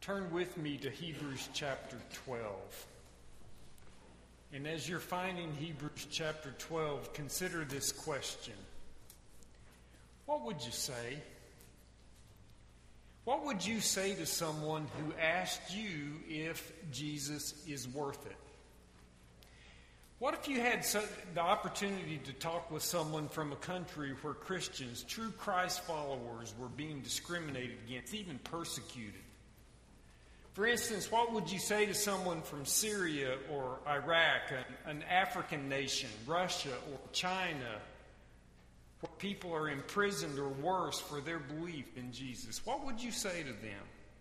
Turn with me to Hebrews chapter 12. And as you're finding Hebrews chapter 12, consider this question. What would you say? What would you say to someone who asked you if Jesus is worth it? What if you had the opportunity to talk with someone from a country where Christians, true Christ followers, were being discriminated against, even persecuted? For instance, what would you say to someone from Syria or Iraq, an African nation, Russia or China, where people are imprisoned or worse for their belief in Jesus? What would you say to them?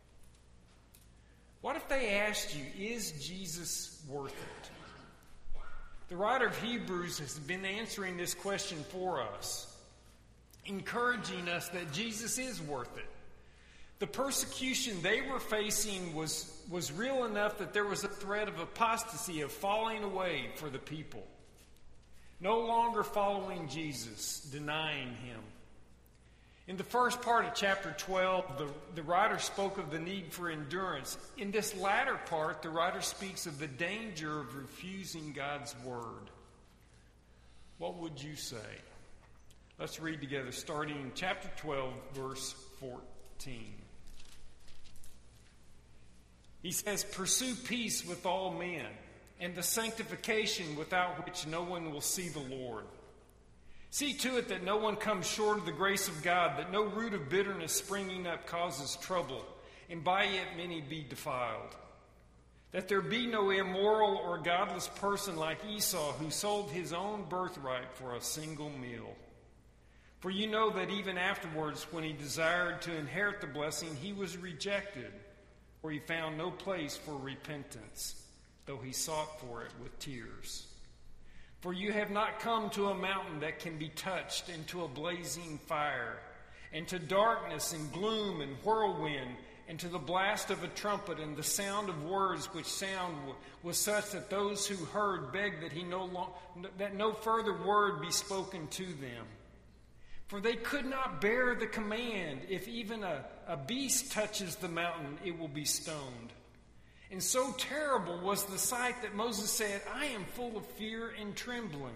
What if they asked you, is Jesus worth it? The writer of Hebrews has been answering this question for us, encouraging us that Jesus is worth it. The persecution they were facing was real enough that there was a threat of apostasy, of falling away for the people. No longer following Jesus, denying him. In the first part of chapter 12, the writer spoke of the need for endurance. In this latter part, the writer speaks of the danger of refusing God's word. What would you say? Let's read together, starting in chapter 12, verse 14. He says, "Pursue peace with all men, and the sanctification without which no one will see the Lord. See to it that no one comes short of the grace of God, that no root of bitterness springing up causes trouble, and by it many be defiled. That there be no immoral or godless person like Esau, who sold his own birthright for a single meal. For you know that even afterwards, when he desired to inherit the blessing, he was rejected, for he found no place for repentance, though he sought for it with tears. For you have not come to a mountain that can be touched, and to a blazing fire, and to darkness and gloom and whirlwind, and to the blast of a trumpet, and the sound of words, which sound was such that those who heard begged that no further word be spoken to them. For they could not bear the command, if even a beast touches the mountain, it will be stoned. And so terrible was the sight that Moses said, I am full of fear and trembling.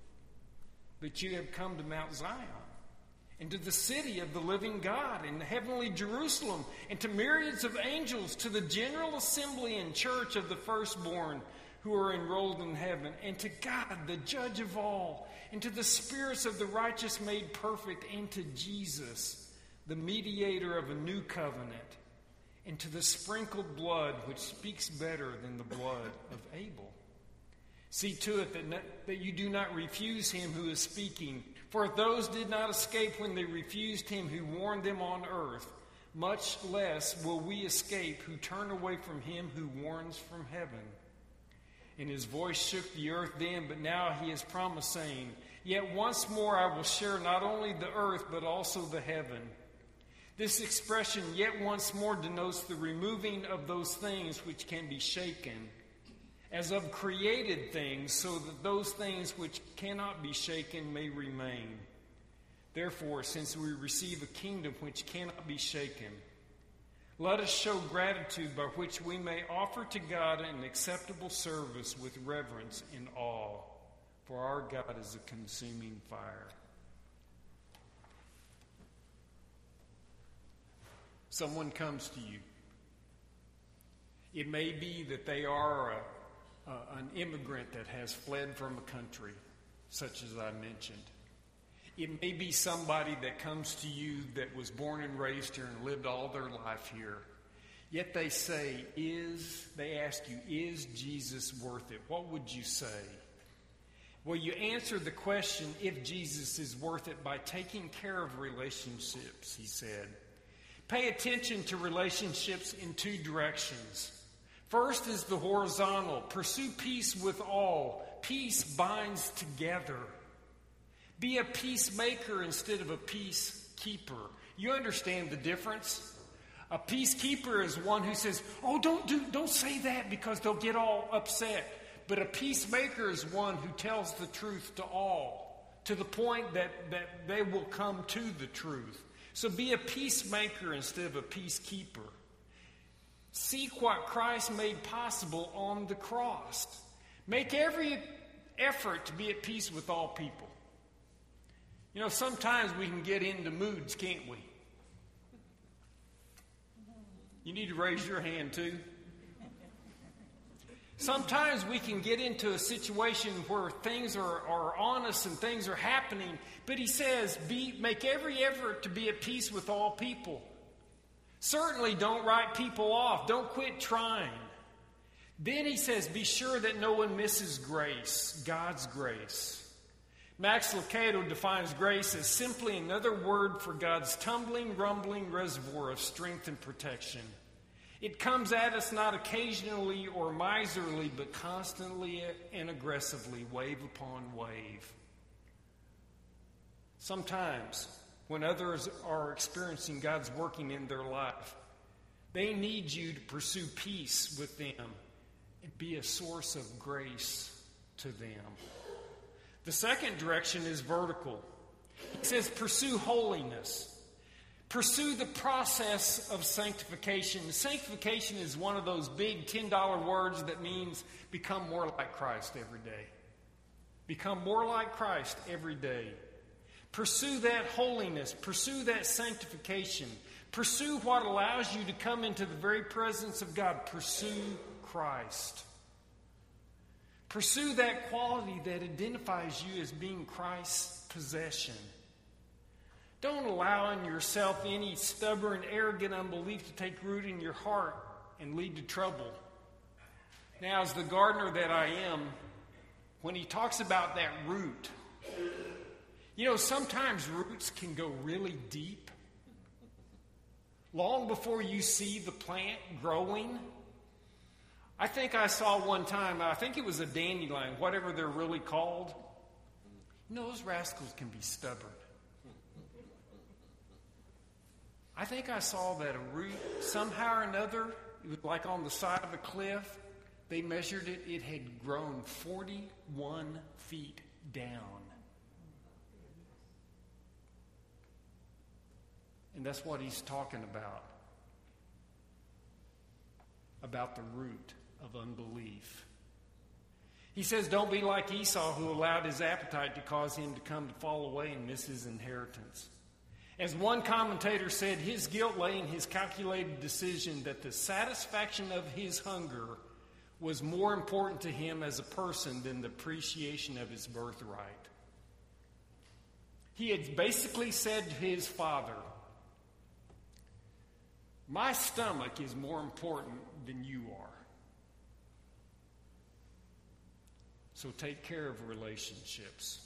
But you have come to Mount Zion, and to the city of the living God, and the heavenly Jerusalem, and to myriads of angels, to the general assembly and church of the firstborn who are enrolled in heaven, and to God, the judge of all, and to the spirits of the righteous made perfect, and to Jesus, the mediator of a new covenant, and to the sprinkled blood which speaks better than the blood of Abel. See to it that you do not refuse him who is speaking. For if those did not escape when they refused him who warned them on earth, much less will we escape who turn away from him who warns from heaven. And his voice shook the earth then, but now he has promised, saying, Yet once more I will share not only the earth, but also the heaven. This expression, yet once more, denotes the removing of those things which can be shaken, as of created things, so that those things which cannot be shaken may remain. Therefore, since we receive a kingdom which cannot be shaken, let us show gratitude by which we may offer to God an acceptable service with reverence and awe, for our God is a consuming fire. Someone comes to you. It may be that they are an immigrant that has fled from a country, such as I mentioned. It may be somebody that comes to you that was born and raised here and lived all their life here. Yet they ask you, is Jesus worth it? What would you say? Well, you answer the question, if Jesus is worth it, by taking care of relationships, he said. Pay attention to relationships in two directions. First is the horizontal. Pursue peace with all. Peace binds together. Be a peacemaker instead of a peacekeeper. You understand the difference? A peacekeeper is one who says, oh, don't say that because they'll get all upset. But a peacemaker is one who tells the truth to all, to the point that they will come to the truth. So be a peacemaker instead of a peacekeeper. Seek what Christ made possible on the cross. Make every effort to be at peace with all people. You know, sometimes we can get into moods, can't we? You need to raise your hand too. Sometimes we can get into a situation where things are on us and things are happening, but he says, make every effort to be at peace with all people. Certainly don't write people off. Don't quit trying. Then he says, be sure that no one misses grace, God's grace. Max Lucado defines grace as simply another word for God's tumbling, rumbling reservoir of strength and protection. It comes at us not occasionally or miserly, but constantly and aggressively, wave upon wave. Sometimes, when others are experiencing God's working in their life, they need you to pursue peace with them and be a source of grace to them. The second direction is vertical. It says pursue holiness. Pursue the process of sanctification. Sanctification is one of those big $10 words that means become more like Christ every day. Become more like Christ every day. Pursue that holiness. Pursue that sanctification. Pursue what allows you to come into the very presence of God. Pursue Christ. Pursue that quality that identifies you as being Christ's possession. Don't allow in yourself any stubborn, arrogant unbelief to take root in your heart and lead to trouble. Now, as the gardener that I am, when he talks about that root, you know, sometimes roots can go really deep. Long before you see the plant growing. I think I saw one time, I think it was a dandelion, whatever they're really called. You know, those rascals can be stubborn. I think I saw that a root, somehow or another, it was like on the side of a cliff. They measured it. It had grown 41 feet down. And that's what he's talking about the root of unbelief. He says, don't be like Esau, who allowed his appetite to cause him to come to fall away and miss his inheritance. As one commentator said, his guilt lay in his calculated decision that the satisfaction of his hunger was more important to him as a person than the appreciation of his birthright. He had basically said to his father, my stomach is more important than you are. So take care of relationships.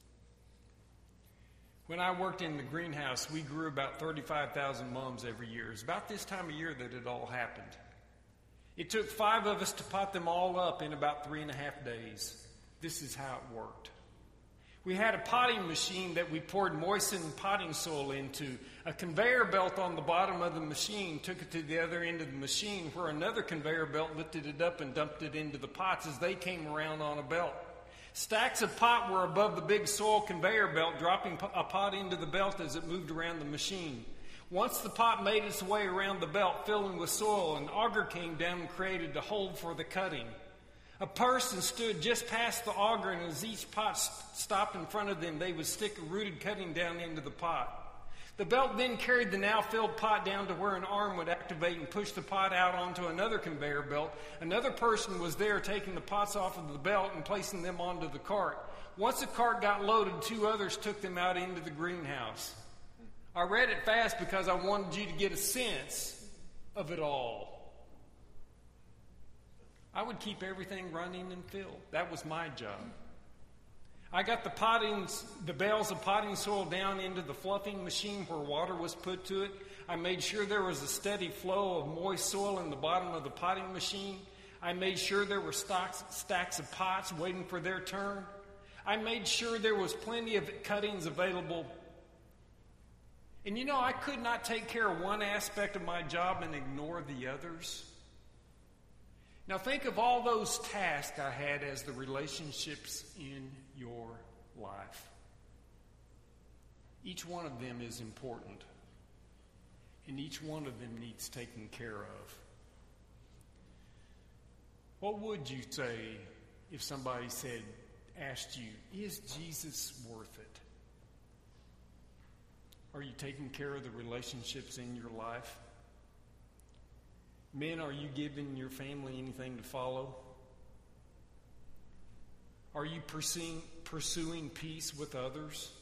When I worked in the greenhouse, we grew about 35,000 mums every year. It's about this time of year that it all happened. It took 5 of us to pot them all up in about 3.5 days. This is how it worked. We had a potting machine that we poured moistened potting soil into. A conveyor belt on the bottom of the machine took it to the other end of the machine, where another conveyor belt lifted it up and dumped it into the pots as they came around on a belt. Stacks of pot were above the big soil conveyor belt, dropping a pot into the belt as it moved around the machine. Once the pot made its way around the belt, filling with soil, an auger came down and created a hole for the cutting. A person stood just past the auger, and as each pot stopped in front of them, they would stick a rooted cutting down into the pot. The belt then carried the now filled pot down to where an arm would activate and push the pot out onto another conveyor belt. Another person was there taking the pots off of the belt and placing them onto the cart. Once the cart got loaded, 2 others took them out into the greenhouse. I read it fast because I wanted you to get a sense of it all. I would keep everything running and filled. That was my job. I got the bales of potting soil down into the fluffing machine where water was put to it. I made sure there was a steady flow of moist soil in the bottom of the potting machine. I made sure there were stacks of pots waiting for their turn. I made sure there was plenty of cuttings available. And you know, I could not take care of one aspect of my job and ignore the others. Now think of all those tasks I had as the relationships in your life. Each one of them is important, and each one of them needs taken care of. What would you say if somebody asked you, is Jesus worth it? Are you taking care of the relationships in your life? Men, are you giving your family anything to follow? Are you pursuing peace with others?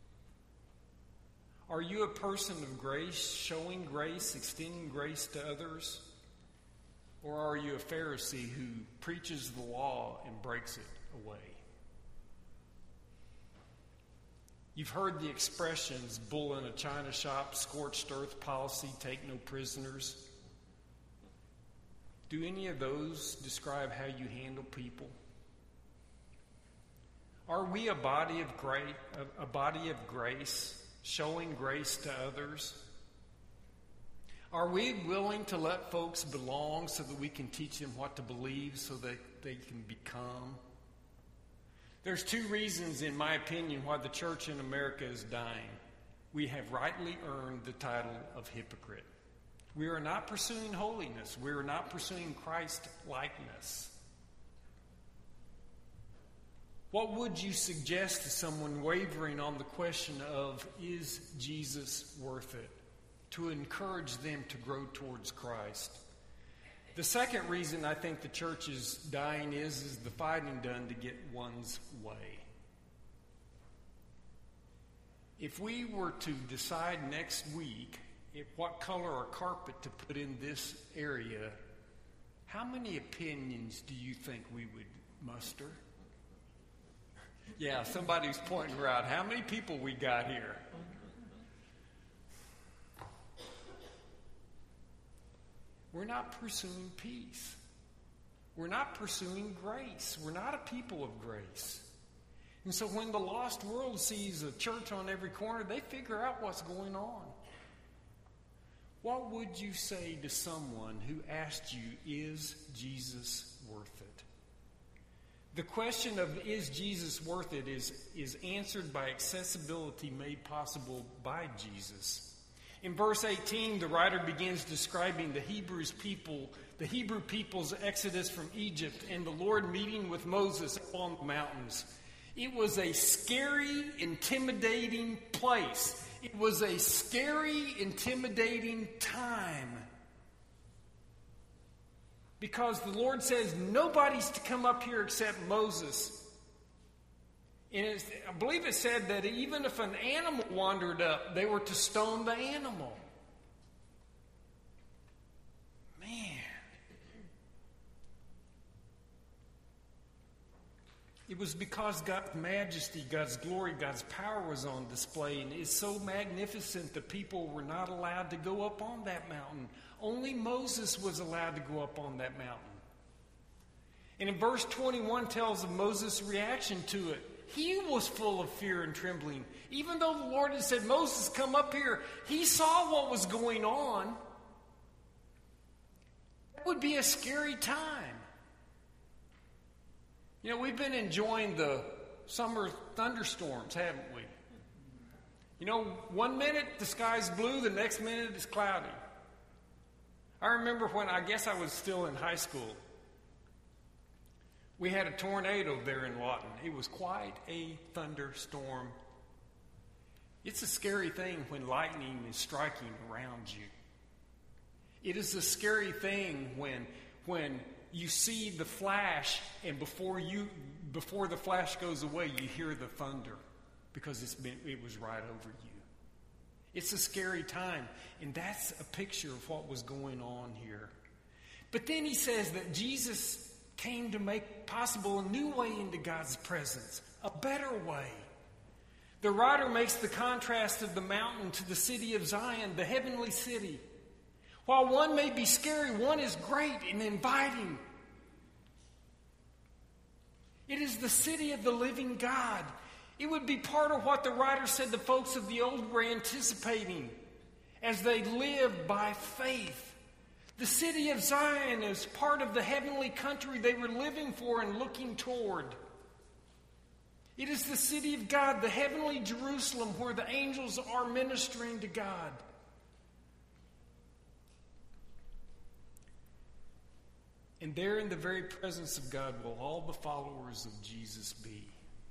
Are you a person of grace, showing grace, extending grace to others? Or are you a Pharisee who preaches the law and breaks it away? You've heard the expressions, bull in a china shop, scorched earth policy, take no prisoners. Do any of those describe how you handle people? Are we a body of grace, showing grace to others? Are we willing to let folks belong so that we can teach them what to believe so that they can become? There's two reasons, in my opinion, why the church in America is dying. We have rightly earned the title of hypocrite. We are not pursuing holiness. We are not pursuing Christ-likeness. What would you suggest to someone wavering on the question of, is Jesus worth it? To encourage them to grow towards Christ. The second reason I think the church is dying is the fighting done to get one's way. If we were to decide next week what color or carpet to put in this area, how many opinions do you think we would muster? Yeah, somebody's pointing around. How many people we got here? We're not pursuing peace. We're not pursuing grace. We're not a people of grace. And so when the lost world sees a church on every corner, they figure out what's going on. What would you say to someone who asked you, is Jesus worth it? The question of is Jesus worth it is answered by accessibility made possible by Jesus. In verse 18, the writer begins describing the Hebrew people's exodus from Egypt and the Lord meeting with Moses on the mountains. It was a scary, intimidating place. It was a scary, intimidating time. Because the Lord says nobody's to come up here except Moses. And I believe it said that even if an animal wandered up, they were to stone the animal. Man. It was because God's majesty, God's glory, God's power was on display. And it's so magnificent that people were not allowed to go up on that mountain. Only Moses was allowed to go up on that mountain. And in verse 21 tells of Moses' reaction to it. He was full of fear and trembling. Even though the Lord had said, Moses, come up here, he saw what was going on. That would be a scary time. You know, we've been enjoying the summer thunderstorms, haven't we? You know, one minute the sky's blue, the next minute it's cloudy. I remember when I was still in high school. We had a tornado there in Lawton. It was quite a thunderstorm. It's a scary thing when lightning is striking around you. It is a scary thing when you see the flash, and before the flash goes away, you hear the thunder because it was right over you. It's a scary time, and that's a picture of what was going on here. But then he says that Jesus came to make possible a new way into God's presence, a better way. The writer makes the contrast of the mountain to the city of Zion, the heavenly city. While one may be scary, one is great and inviting. It is the city of the living God. It would be part of what the writer said the folks of the old were anticipating as they lived by faith. The city of Zion is part of the heavenly country they were living for and looking toward. It is the city of God, the heavenly Jerusalem, where the angels are ministering to God. And there in the very presence of God will all the followers of Jesus be.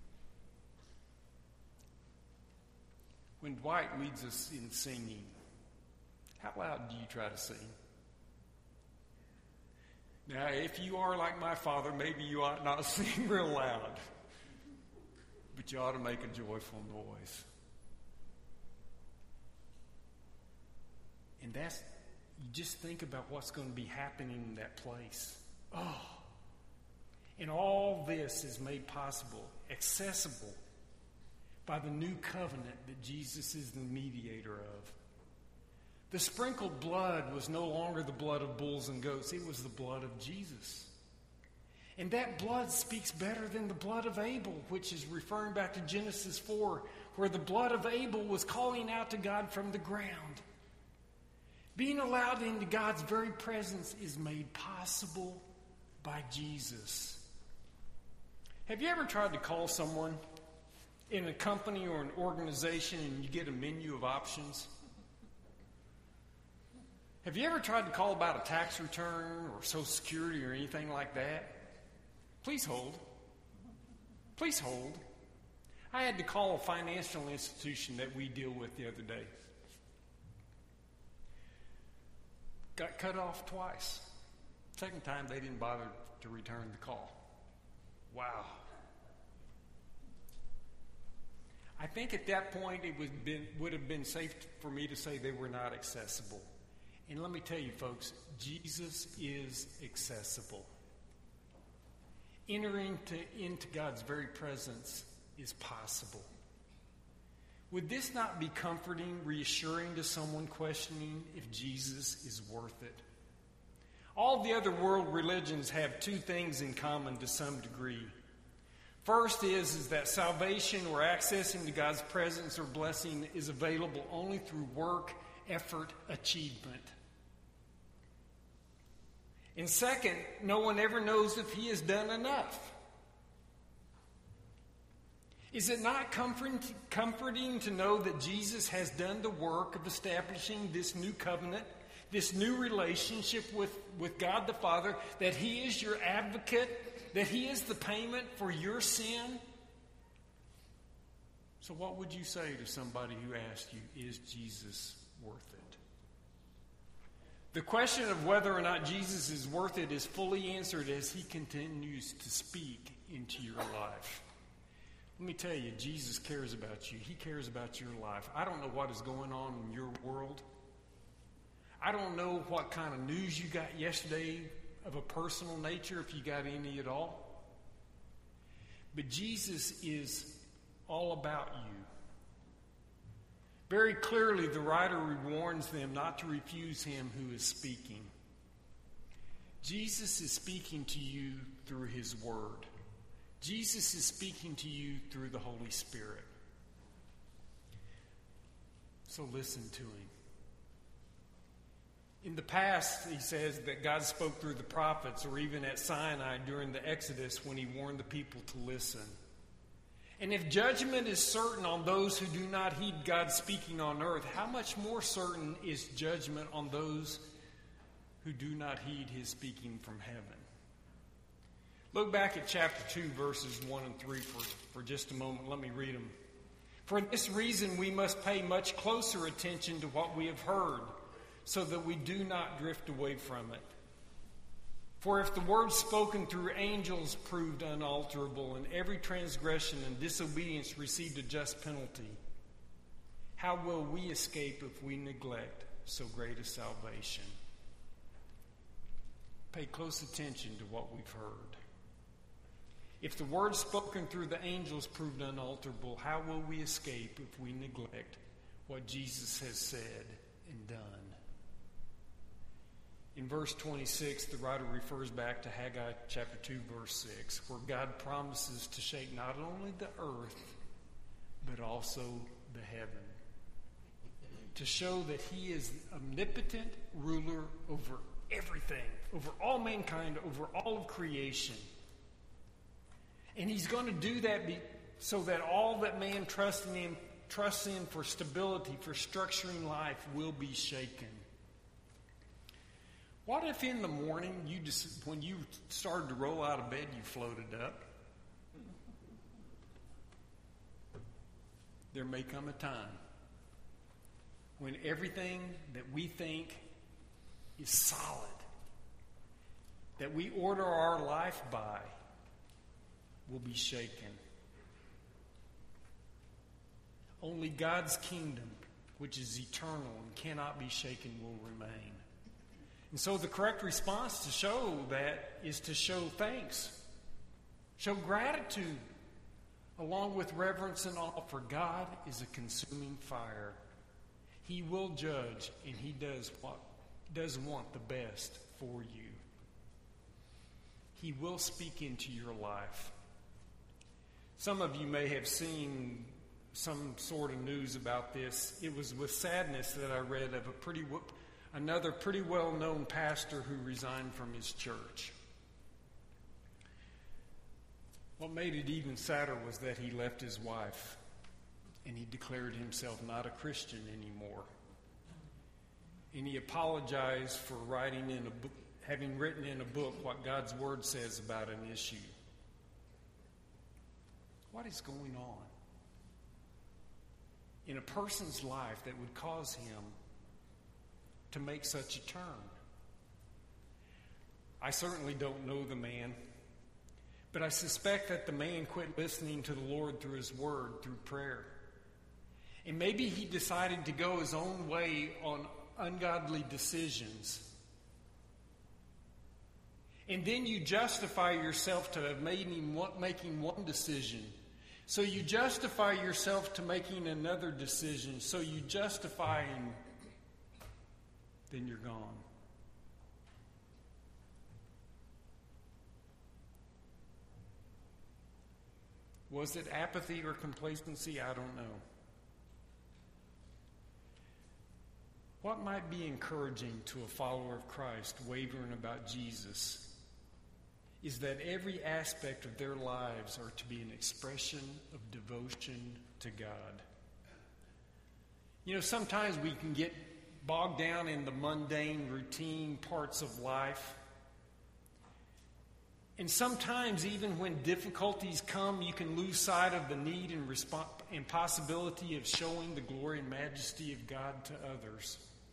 When Dwight leads us in singing, how loud do you try to sing? Now, if you are like my father, maybe you ought not sing real loud, but you ought to make a joyful noise. And you just think about what's going to be happening in that place. Oh, and all this is made possible, accessible, by the new covenant that Jesus is the mediator of. The sprinkled blood was no longer the blood of bulls and goats. It was the blood of Jesus. And that blood speaks better than the blood of Abel, which is referring back to Genesis 4, where the blood of Abel was calling out to God from the ground. Being allowed into God's very presence is made possible by Jesus. Have you ever tried to call someone in a company or an organization and you get a menu of options? Have you ever tried to call about a tax return or Social Security or anything like that? Please hold. Please hold. I had to call a financial institution that we deal with the other day. Got cut off twice. Second time, they didn't bother to return the call. Wow. I think at that point it would have been safe for me to say they were not accessible. And let me tell you, folks, Jesus is accessible. Entering into God's very presence is possible. Would this not be comforting, reassuring to someone questioning if Jesus is worth it? All the other world religions have two things in common to some degree. First is that salvation or access into God's presence or blessing is available only through work, effort, achievement. And second, no one ever knows if he has done enough. Is it not comforting to know that Jesus has done the work of establishing this new covenant, this new relationship with God the Father, that he is your advocate, that he is the payment for your sin? So what would you say to somebody who asked you, is Jesus worth it? The question of whether or not Jesus is worth it is fully answered as he continues to speak into your life. Let me tell you, Jesus cares about you. He cares about your life. I don't know what is going on in your world. I don't know what kind of news you got yesterday of a personal nature, if you got any at all. But Jesus is all about you. Very clearly, the writer warns them not to refuse him who is speaking. Jesus is speaking to you through his word. Jesus is speaking to you through the Holy Spirit. So listen to him. In the past, he says that God spoke through the prophets, or even at Sinai during the Exodus when he warned the people to listen. And if judgment is certain on those who do not heed God speaking on earth, how much more certain is judgment on those who do not heed his speaking from heaven? Look back at chapter 2, verses 1 and 3 for just a moment. Let me read them. For this reason, we must pay much closer attention to what we have heard, so that we do not drift away from it. For if the word spoken through angels proved unalterable, and every transgression and disobedience received a just penalty, how will we escape if we neglect so great a salvation? Pay close attention to what we've heard. If the word spoken through the angels proved unalterable, how will we escape if we neglect what Jesus has said and done? In verse 26, the writer refers back to Haggai chapter 2, verse 6, where God promises to shake not only the earth, but also the heaven, to show that he is omnipotent ruler over everything, over all mankind, over all of creation. And he's going to do that so that all that man trusts in for stability, for structuring life, will be shaken. What if in the morning, when you started to roll out of bed, you floated up? There may come a time when everything that we think is solid, that we order our life by, will be shaken. Only God's kingdom, which is eternal and cannot be shaken, will remain. And so the correct response to show that is to show thanks, show gratitude, along with reverence and awe, for God is a consuming fire. He will judge, and He does want the best for you. He will speak into your life. Some of you may have seen some sort of news about this. It was with sadness that I read of another pretty well-known pastor who resigned from his church. What made it even sadder was that he left his wife, and he declared himself not a Christian anymore. And he apologized for having written in a book what God's Word says about an issue. What is going on in a person's life that would cause him to make such a turn? I certainly don't know the man, but I suspect that the man quit listening to the Lord through His Word, through prayer. And maybe he decided to go his own way on ungodly decisions. And then you justify yourself to making one decision. So you justify yourself to making another decision. So you justify, and then you're gone. Was it apathy or complacency? I don't know. What might be encouraging to a follower of Christ wavering about Jesus is that every aspect of their lives are to be an expression of devotion to God. You know, sometimes we can get bogged down in the mundane, routine parts of life. And sometimes, even when difficulties come, you can lose sight of the need and possibility of showing the glory and majesty of God to others.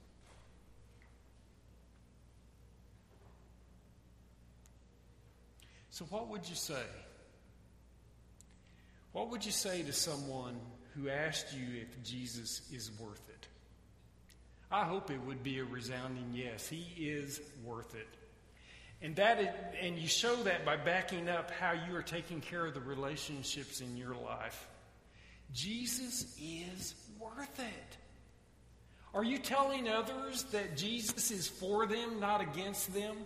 So what would you say? What would you say to someone who asked you if Jesus is worth it? I hope it would be a resounding yes. He is worth it. And you show that by backing up how you are taking care of the relationships in your life. Jesus is worth it. Are you telling others that Jesus is for them, not against them?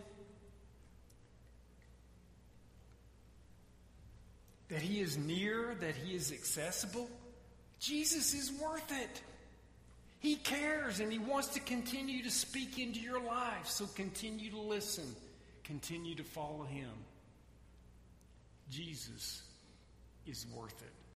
That He is near, that He is accessible? Jesus is worth it. He cares, and He wants to continue to speak into your life. So continue to listen. Continue to follow Him. Jesus is worth it.